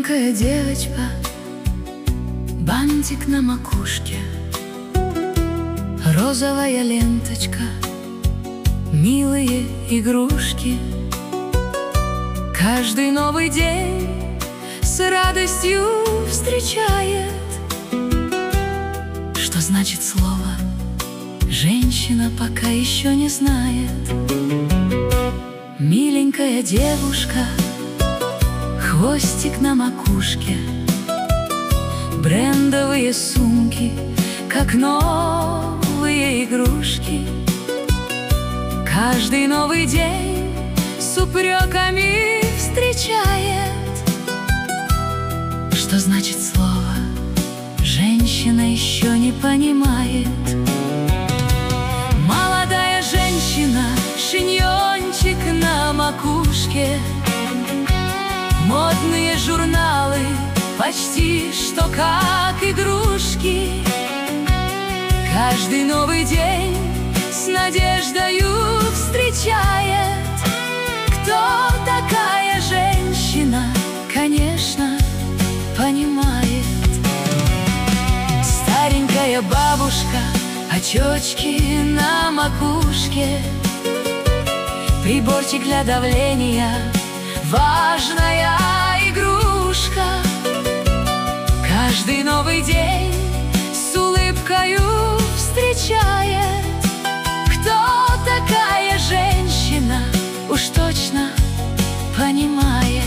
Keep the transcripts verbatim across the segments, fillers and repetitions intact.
Маленькая девочка, бантик на макушке, розовая ленточка, милые игрушки. Каждый новый день с радостью встречает. Что значит слово «женщина» пока еще не знает. Миленькая девушка, хвостик на макушке, брендовые сумки, как новые игрушки. Каждый новый день с упреками встречает. Что значит слово «женщина» еще не понимает. Молодая женщина, шиньончик на макушке, модные журналы почти что как игрушки. Каждый новый день с надеждою встречает. Кто такая женщина, конечно, понимает. Старенькая бабушка, очечки на макушке, приборчик для давления, важная игрушка. Каждый новый день с улыбкою встречает. Кто такая женщина, уж точно понимает.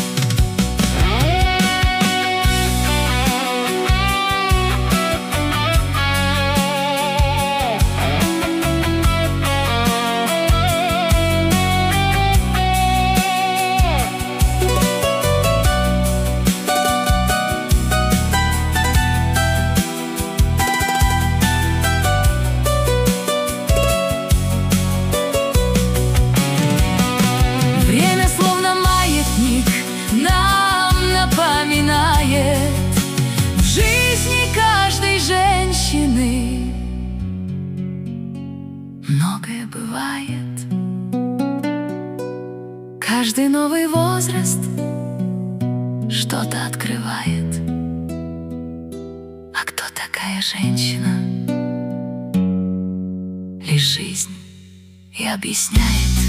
В жизни каждой женщины многое бывает. Каждый новый возраст что-то открывает. А кто такая женщина? Лишь жизнь и объясняет.